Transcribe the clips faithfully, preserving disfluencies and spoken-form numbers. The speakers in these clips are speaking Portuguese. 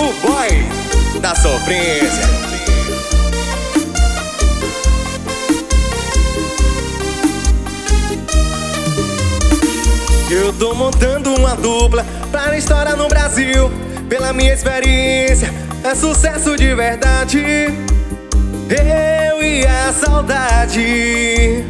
o boy da sofrência. Eu tô montando uma dupla pra estourar no Brasil. Pela minha experiência, é sucesso de verdade. Eu e a saudade.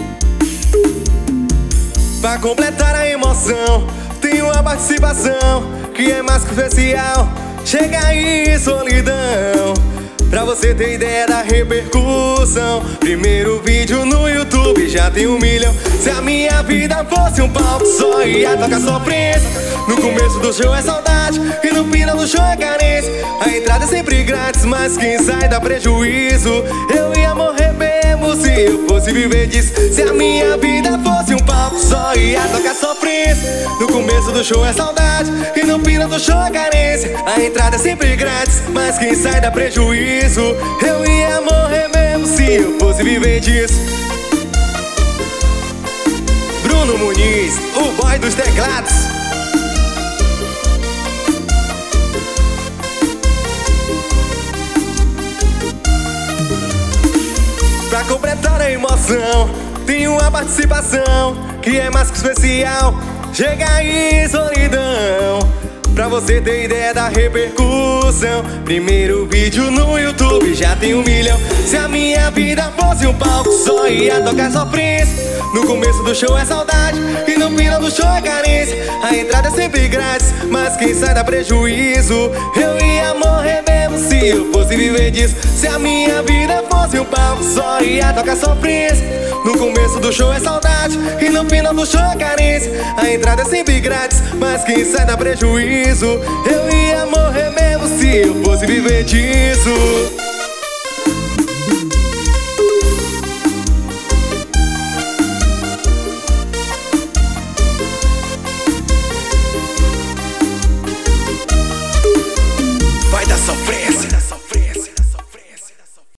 Pra completar a emoção, tem uma participação que é mais que especial. Chega aí, solidão, pra você ter ideia da repercussão. Primeiro vídeo no YouTube já tem um milhão. Se a minha vida fosse um palco, só ia tocar sofrência. No começo do show é saudade e no final do show é carência. A entrada é sempre grátis, mas quem sai dá prejuízo. Eu ia morrer mesmo se eu fosse viver disso. Se a minha vida fosse um palco, só ia tocar sofrência. No começo do show é saudade e no final do show é carência. A entrada é sempre grátis, mas quem sai dá prejuízo. Eu ia morrer mesmo se eu fosse viver disso. Bruno Muniz, o boy dos teclados. Pra completar a emoção, tem uma participação que é mais que especial. Chega aí, solidão, pra você ter ideia da repercussão. Primeiro vídeo no YouTube já tem um milhão. Se a minha vida fosse um palco, só ia tocar sofrência. No começo do show é saudade e no final do show é carência. A entrada é sempre grátis, mas quem sai dá prejuízo. Eu ia morrer mesmo se eu fosse viver disso. Se a minha vida fosse um palco, só ia tocar sofrência. No começo do show é saudade e no final do show é carência. A entrada é sempre grátis, mas quem sai dá prejuízo. Eu ia morrer mesmo se eu fosse viver disso.